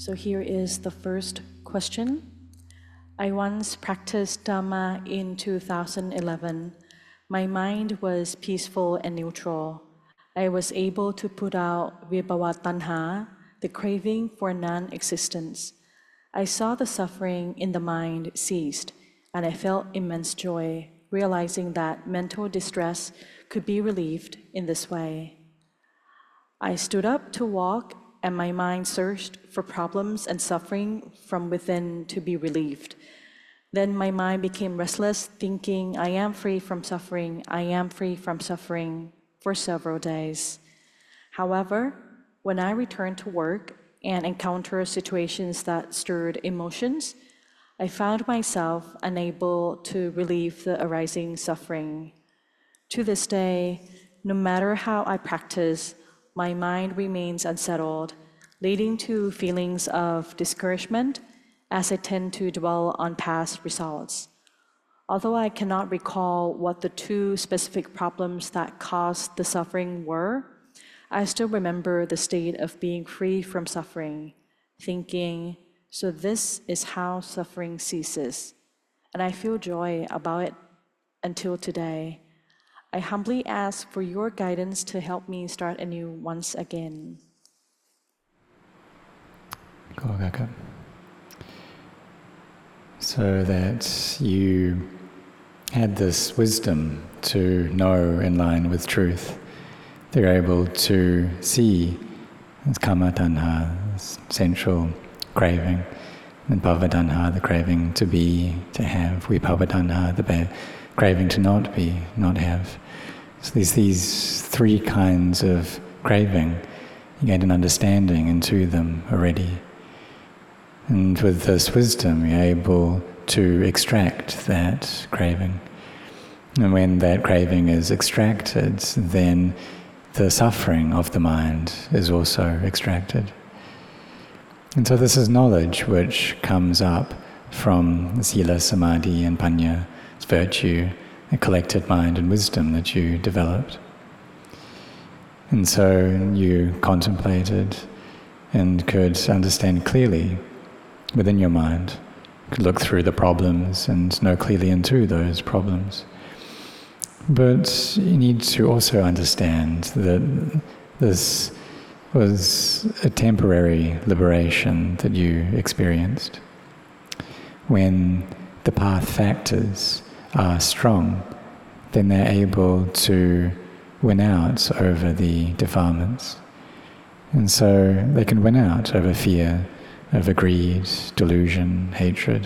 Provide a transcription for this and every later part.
So here is the first question. I once practiced Dhamma in 2011. My mind was peaceful and neutral. I was able to put out vibhava tanha, the craving for non-existence. I saw the suffering in the mind ceased, and I felt immense joy, realizing that mental distress could be relieved in this way. I stood up to walk, and my mind searched for problems and suffering from within to be relieved. Then my mind became restless, thinking, I am free from suffering, I am free from suffering, for several days. However, when I returned to work and encountered situations that stirred emotions, I found myself unable to relieve the arising suffering. To this day, no matter how I practice, my mind remains unsettled, leading to feelings of discouragement as I tend to dwell on past results. Although I cannot recall what the two specific problems that caused the suffering were, I still remember the state of being free from suffering, thinking, so this is how suffering ceases. And I feel joy about it until today. I humbly ask for your guidance to help me start anew once again. So that you had this wisdom to know in line with truth. They're able to see this kama tanha, this sensual craving, and bhava tanha, the craving to be, to have, vibhava tanha, the craving to not be, not have. So there's these three kinds of craving. You gain an understanding into them already. And with this wisdom, you're able to extract that craving. And when that craving is extracted, then the suffering of the mind is also extracted. And so this is knowledge which comes up from sila, samadhi and panya, it's virtue, a collected mind and wisdom that you developed. And so you contemplated and could understand clearly within your mind, could look through the problems and know clearly into those problems. But you need to also understand that this was a temporary liberation that you experienced. When the path factors are strong, then they're able to win out over the defilements. And so they can win out over fear, over greed, delusion, hatred.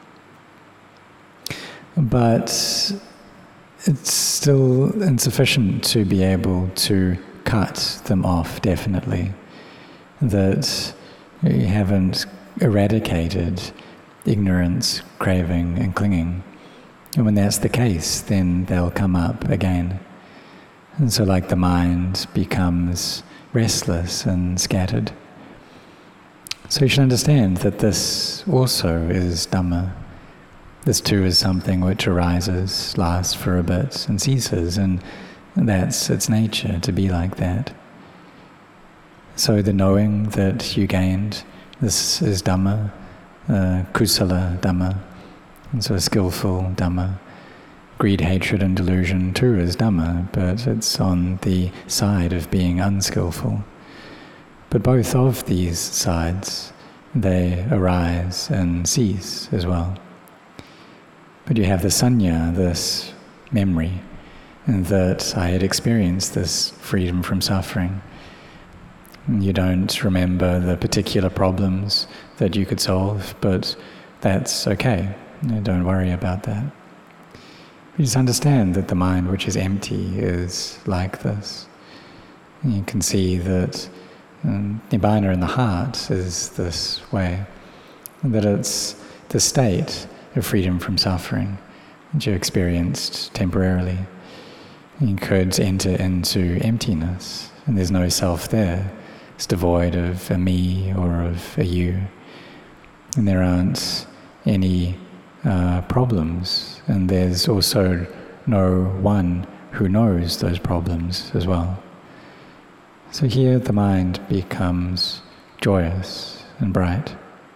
But it's still insufficient to be able to cut them off definitely. That you haven't eradicated ignorance, craving and clinging. And when that's the case, then they'll come up again. And so like the mind becomes restless and scattered. So you should understand that this also is Dhamma. This too is something which arises, lasts for a bit and ceases, and that's its nature to be like that. So the knowing that you gained, this is Dhamma, kusala Dhamma, and so skillful Dhamma. Greed, hatred and delusion too is Dhamma, but it's on the side of being unskillful. But both of these sides, they arise and cease as well. But you have the sanya, this memory, and that I had experienced this freedom from suffering. You don't remember the particular problems that you could solve, but that's okay. Don't worry about that. You just understand that the mind which is empty is like this. You can see that Nibbana in the heart is this way, that it's the state of freedom from suffering that you experienced temporarily. You could enter into emptiness, and there's no self there. It's devoid of a me or of a you. And there aren't any problems, and there's also no one who knows those problems as well. So here the mind becomes joyous and bright.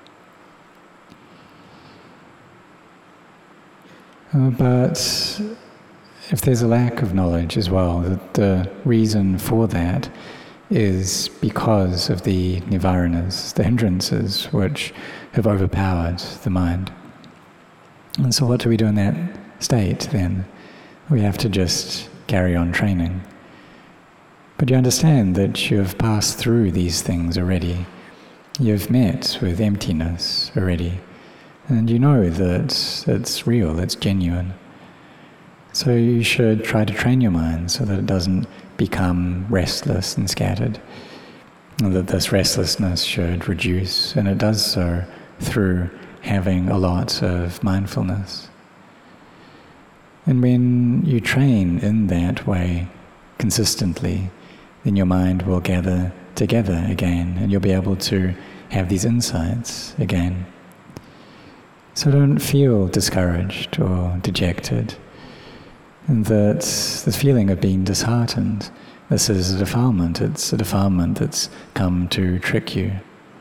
But if there's a lack of knowledge as well, the reason for that is because of the nivaranas, the hindrances which have overpowered the mind. And so what do we do in that state then? We have to just carry on training. But you understand that you have passed through these things already. You've met with emptiness already. And you know that it's real, it's genuine. So you should try to train your mind so that it doesn't become restless and scattered. And that this restlessness should reduce, and it does so through having a lot of mindfulness. And when you train in that way consistently, then your mind will gather together again, and you'll be able to have these insights again. So don't feel discouraged or dejected. And that the feeling of being disheartened, this is a defilement. It's a defilement that's come to trick you.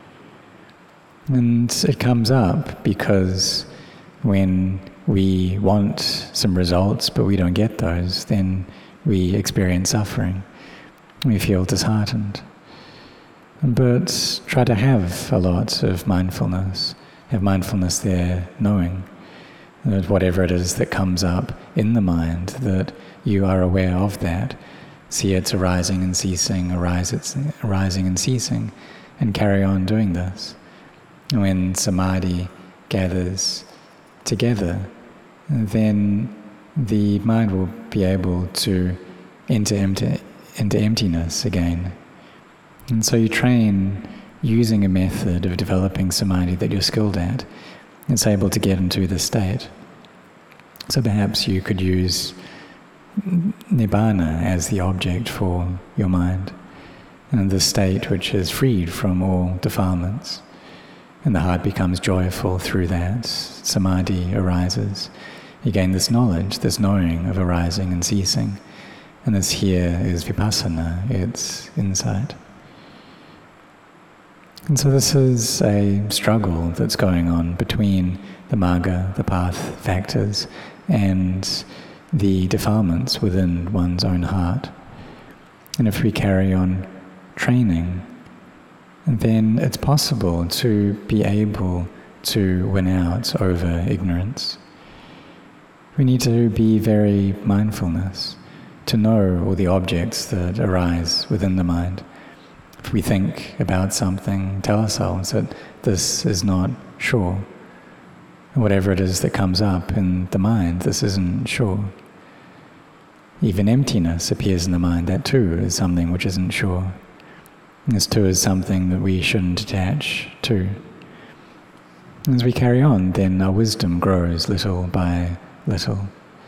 And it comes up because when we want some results but we don't get those, then we experience suffering. We feel disheartened. But try to have a lot of mindfulness. Have mindfulness there, knowing that whatever it is that comes up in the mind, that you are aware of that. See its arising and ceasing, arising and ceasing, and carry on doing this. When samadhi gathers together, then the mind will be able to enter into emptiness again. And so you train using a method of developing samadhi that you're skilled at. It's able to get into the state. So perhaps you could use nibbana as the object for your mind, and the state which is freed from all defilements. And the heart becomes joyful through that. Samadhi arises. You gain this knowledge, this knowing of arising and ceasing. And this here is vipassana, it's insight. And so this is a struggle that's going on between the magga, the path factors, and the defilements within one's own heart. And if we carry on training, then it's possible to be able to win out over ignorance. We need to be very mindfulness, to know all the objects that arise within the mind. If we think about something, tell ourselves that this is not sure. Whatever it is that comes up in the mind, this isn't sure. Even emptiness appears in the mind, that too is something which isn't sure. This too is something that we shouldn't attach to. As we carry on, then our wisdom grows little by little.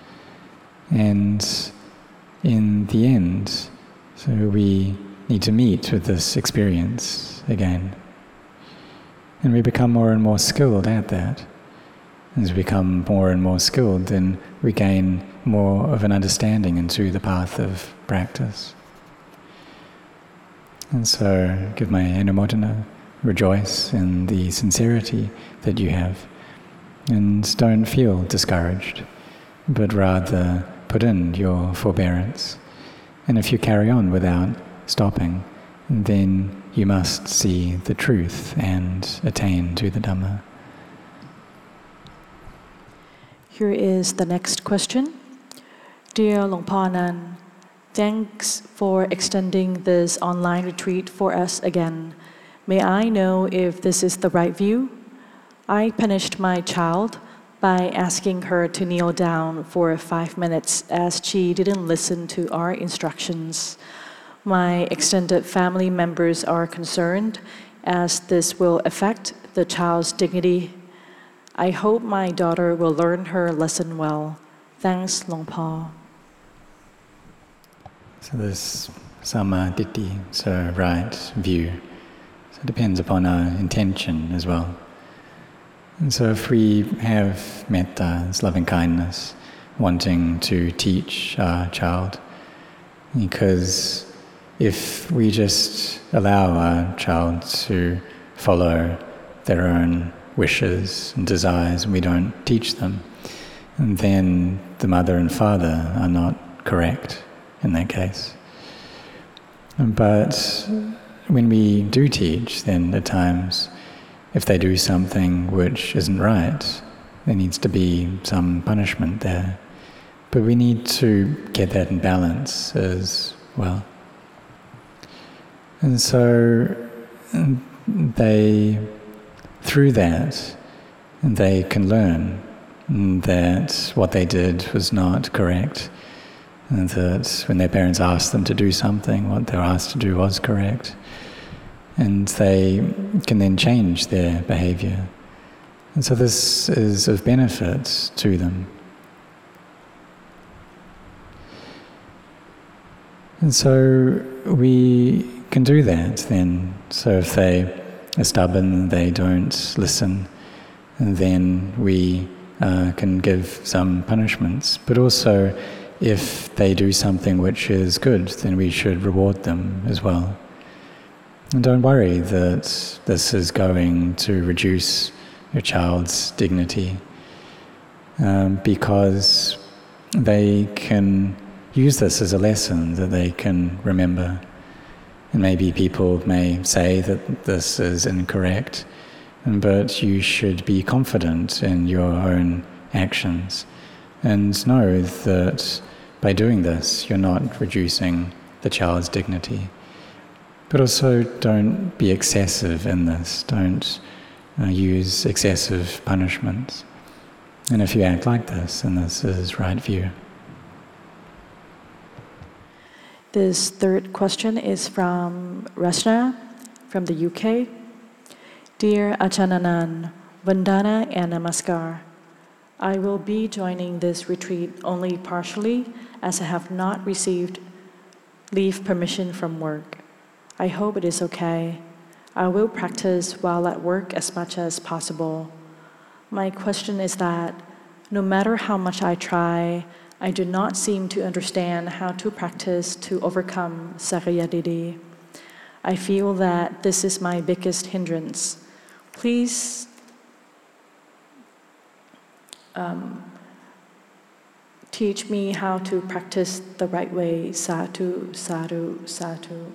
And in the end, so we need to meet with this experience again. And we become more and more skilled at that. As we become more and more skilled, then we gain more of an understanding into the path of practice. And so, give my anumodana, rejoice in the sincerity that you have. And don't feel discouraged, but rather put in your forbearance. And if you carry on without stopping, then you must see the truth and attain to the Dhamma. Here is the next question. Dear Luang Por Anan, thanks for extending this online retreat for us again. May I know if this is the right view? I punished my child by asking her to kneel down for 5 minutes as she didn't listen to our instructions. My extended family members are concerned as this will affect the child's dignity. I hope my daughter will learn her lesson well. Thanks, Luang Por. So this samma ditthi, so right view. So it depends upon our intention as well. And so if we have metta, this loving kindness, wanting to teach our child, because if we just allow our child to follow their own wishes and desires, and we don't teach them, and then the mother and father are not correct in that case. But when we do teach, then at times, if they do something which isn't right, there needs to be some punishment there. But we need to get that in balance as well. And so through that, they can learn that what they did was not correct, and that when their parents asked them to do something, what they were asked to do was correct. And they can then change their behavior. And so this is of benefit to them. And so we can do that then. So if they are stubborn, they don't listen, and then we can give some punishments. But also, if they do something which is good, then we should reward them as well. And don't worry that this is going to reduce your child's dignity, because they can use this as a lesson that they can remember. And maybe people may say that this is incorrect, but you should be confident in your own actions and know that by doing this, you're not reducing the child's dignity. But also don't be excessive in this. Don't use excessive punishments. And if you act like this, then this is right view. This third question is from Rashna from the UK. Dear Ajahn Anan, Vandana and Namaskar. I will be joining this retreat only partially as I have not received leave permission from work. I hope it is okay. I will practice while at work as much as possible. My question is that no matter how much I try, I do not seem to understand how to practice to overcome Sakyaditi. I feel that this is my biggest hindrance. Please teach me how to practice the right way. Sadhu, sadhu, sadhu.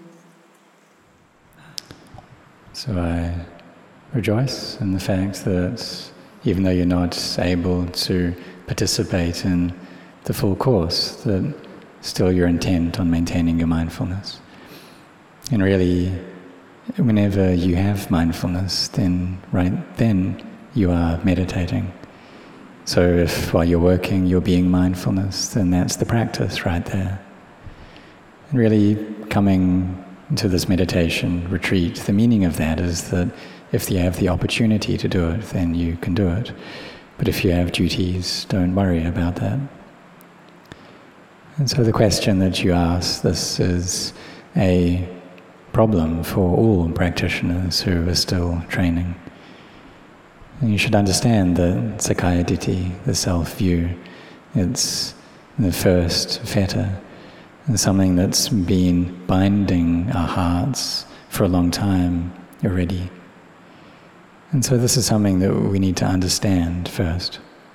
So I rejoice in the fact that even though you're not able to participate in the full course, that still you're intent on maintaining your mindfulness. And really, whenever you have mindfulness, then right then you are meditating. So if while you're working you're being mindfulness, then that's the practice right there. And really coming to this meditation retreat, the meaning of that is that if you have the opportunity to do it, then you can do it. But if you have duties, don't worry about that. And so the question that you ask, this is a problem for all practitioners who are still training. And you should understand that Sakkayaditthi, the self-view, it's the first fetter, and something that's been binding our hearts for a long time already. And so this is something that we need to understand first.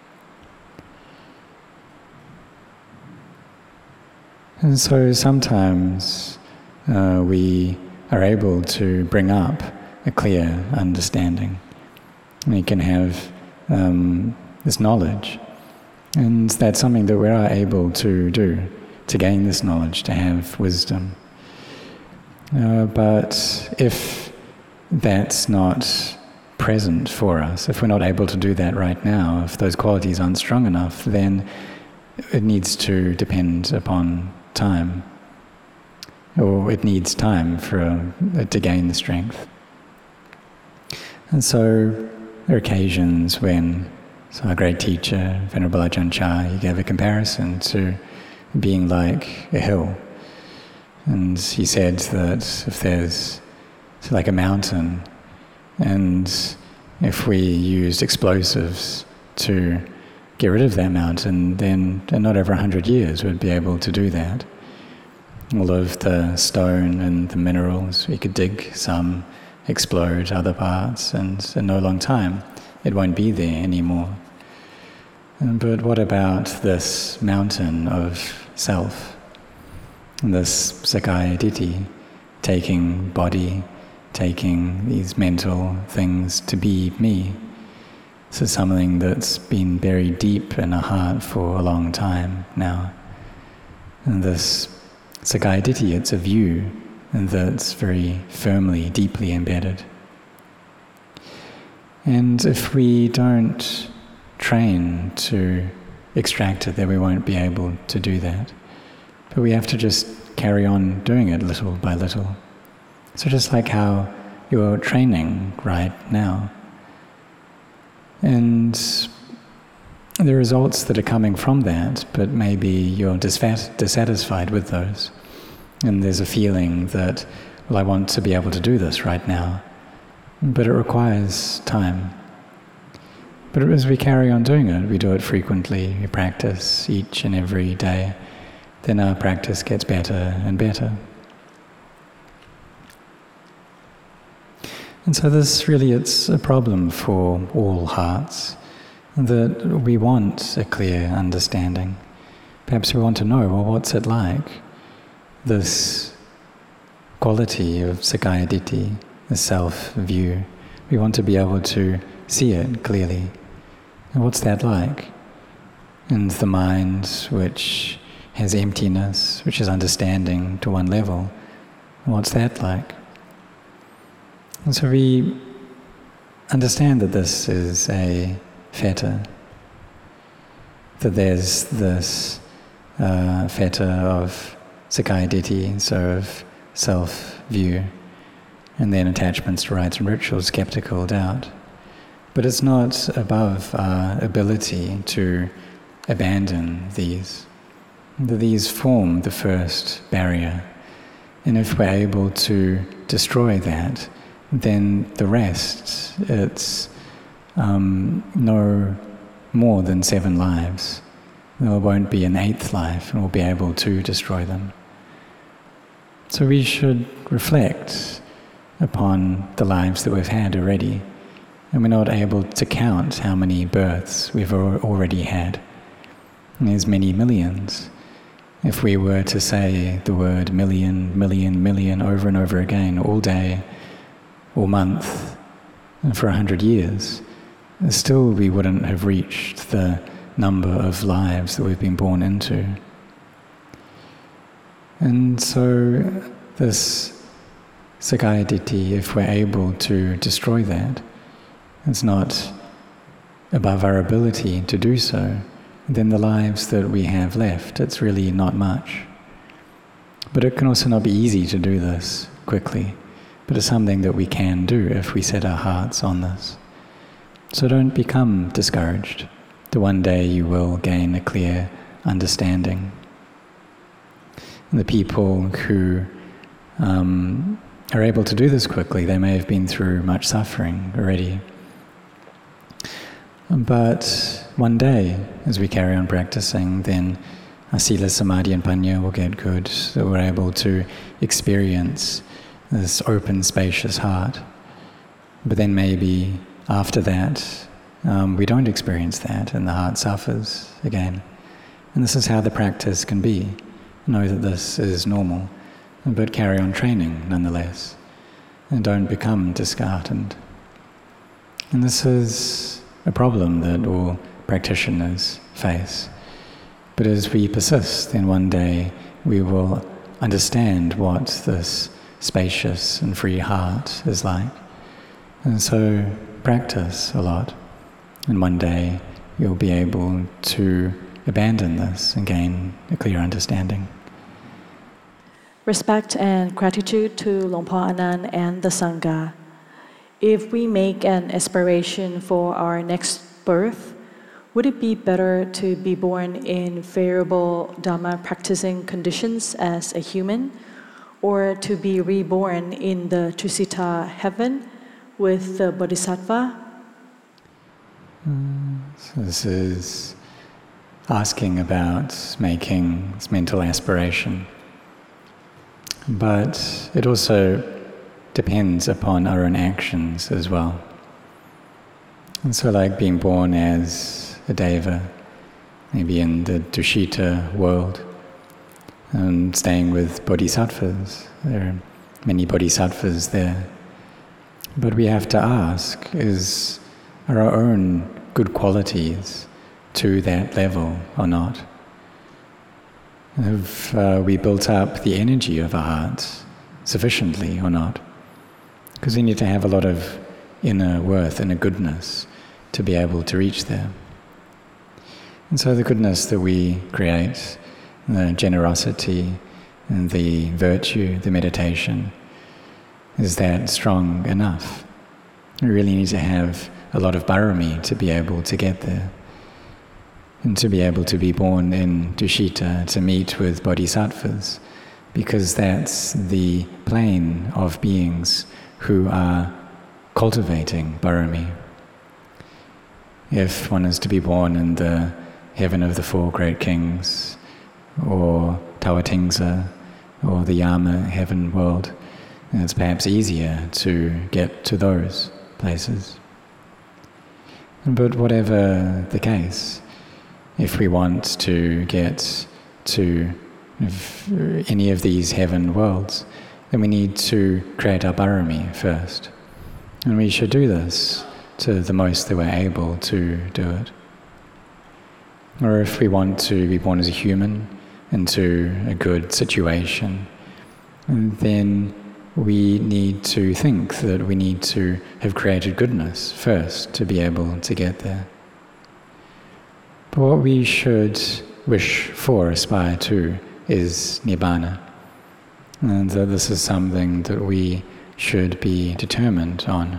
And so sometimes we are able to bring up a clear understanding. We can have this knowledge, and that's something that we are able to do, to gain this knowledge, to have wisdom. But if that's not present for us, if we're not able to do that right now, if those qualities aren't strong enough, then it needs to depend upon time, or it needs time for it to gain the strength. And so there are occasions when our great teacher, Venerable Ajahn Chah, he gave a comparison to being like a hill. And he said that if there's like a mountain, and if we used explosives to get rid of that mountain, then not over 100 years we'd be able to do that. All of the stone and the minerals, we could dig some explode other parts, and in no long time it won't be there anymore. But what about this mountain of self, this Sakaya Ditti, taking body, taking these mental things to be me? This is something that's been buried deep in our heart for a long time now. And this Sakaya Ditti, it's a view that's very firmly, deeply embedded. And if we don't train to extract it, then we won't be able to do that. But we have to just carry on doing it little by little. So just like how you're training right now. And the results that are coming from that, but maybe you're dissatisfied with those. And there's a feeling that, well, I want to be able to do this right now. But it requires time. But as we carry on doing it, we do it frequently, we practice each and every day, then our practice gets better and better. And so this really, it's a problem for all hearts, that we want a clear understanding. Perhaps we want to know, well, what's it like? This quality of Sakaya Ditti, the self-view. We want to be able to see it clearly. And what's that like? And the mind which has emptiness, which is understanding to one level, what's that like? And so we understand that this is a fetter, that there's this fetter of Sakaya Ditti, so of self-view, and then attachments to rites and rituals, skeptical doubt. But it's not above our ability to abandon these. These form the first barrier. And if we're able to destroy that, then the rest, it's no more than 7 lives. There won't be an 8th life, and we'll be able to destroy them. So we should reflect upon the lives that we've had already. And we're not able to count how many births we've already had. And there's many millions. If we were to say the word million, million, million over and over again, all day, all month, and for 100 years, still we wouldn't have reached the number of lives that we've been born into. And so this Sakaya Ditti, if we're able to destroy that, it's not above our ability to do so, then the lives that we have left, it's really not much. But it can also not be easy to do this quickly, but it's something that we can do if we set our hearts on this. So don't become discouraged. That one day you will gain a clear understanding. And the people who are able to do this quickly, they may have been through much suffering already. But one day, as we carry on practicing, then our sila, samadhi and panya will get good, so we're able to experience this open, spacious heart. But then maybe after that, we don't experience that, and the heart suffers again. And this is how the practice can be. Know that this is normal, but carry on training nonetheless, and don't become disheartened. And this is a problem that all practitioners face. But as we persist, then one day we will understand what this spacious and free heart is like. And so practice a lot, and one day you'll be able to abandon this and gain a clear understanding. Respect and gratitude to Luang Por Anand and the Sangha. If we make an aspiration for our next birth, would it be better to be born in favorable Dhamma practicing conditions as a human, or to be reborn in the Tusita heaven with the Bodhisattva? So this is asking about making this mental aspiration. But it also depends upon our own actions as well. And so like being born as a deva, maybe in the Dushita world, and staying with bodhisattvas. There are many bodhisattvas there. But we have to ask, are our own good qualities to that level or not? Have we built up the energy of our hearts sufficiently or not? Because we need to have a lot of inner worth, inner goodness to be able to reach there. And so the goodness that we create, the generosity and the virtue, the meditation, is that strong enough? We really need to have a lot of bharami to be able to get there. And to be able to be born in Dushita, to meet with bodhisattvas, because that's the plane of beings who are cultivating bharami. If one is to be born in the heaven of the four great kings, or Tawatingsa, or the Yama heaven world, it's perhaps easier to get to those places. But whatever the case, if we want to get to any of these heaven worlds, then we need to create our bharami first. And we should do this to the most that we're able to do it. Or if we want to be born as a human into a good situation, then we need to think that we need to have created goodness first to be able to get there. But what we should wish for, aspire to, is Nibbana. And that this is something that we should be determined on.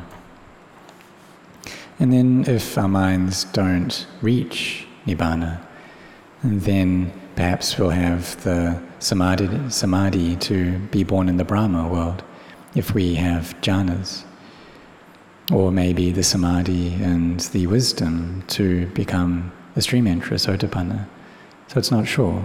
And then if our minds don't reach Nibbana, then perhaps we'll have the samadhi to be born in the Brahma world, if we have jhanas. Or maybe the samadhi and the wisdom to become a stream enterer, Sotapanna. So it's not sure.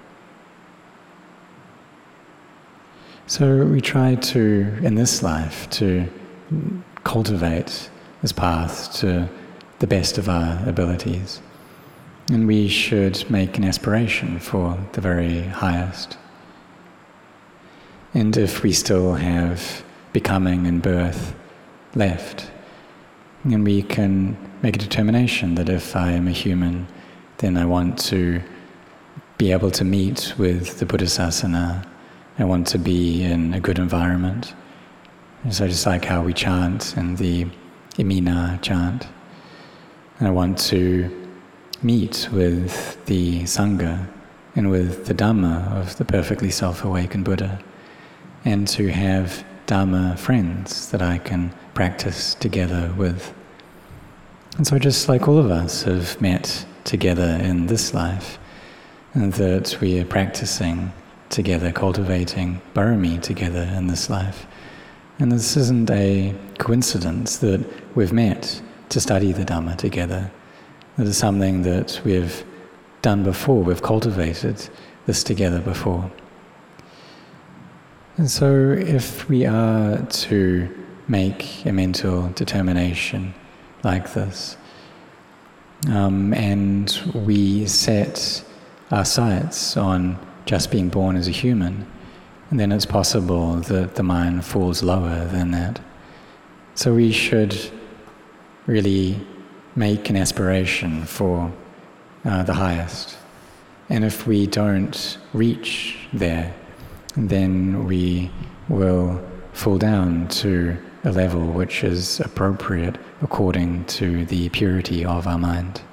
So we try to, in this life, to cultivate this path to the best of our abilities. And we should make an aspiration for the very highest. And if we still have becoming and birth left, then we can make a determination that if I am a human, then I want to be able to meet with the Buddhasasana. I want to be in a good environment. And so just like how we chant in the Imina chant, and I want to meet with the Sangha and with the Dhamma of the perfectly self-awakened Buddha, and to have Dhamma friends that I can practice together with. And so just like all of us have met together in this life, and that we are practicing together, cultivating bharami together in this life. And this isn't a coincidence that we've met to study the Dhamma together. It is something that we've done before, we've cultivated this together before. And so if we are to make a mental determination like this, and we set our sights on just being born as a human, and then it's possible that the mind falls lower than that. So we should really make an aspiration for the highest. And if we don't reach there, then we will fall down to a level which is appropriate according to the purity of our mind.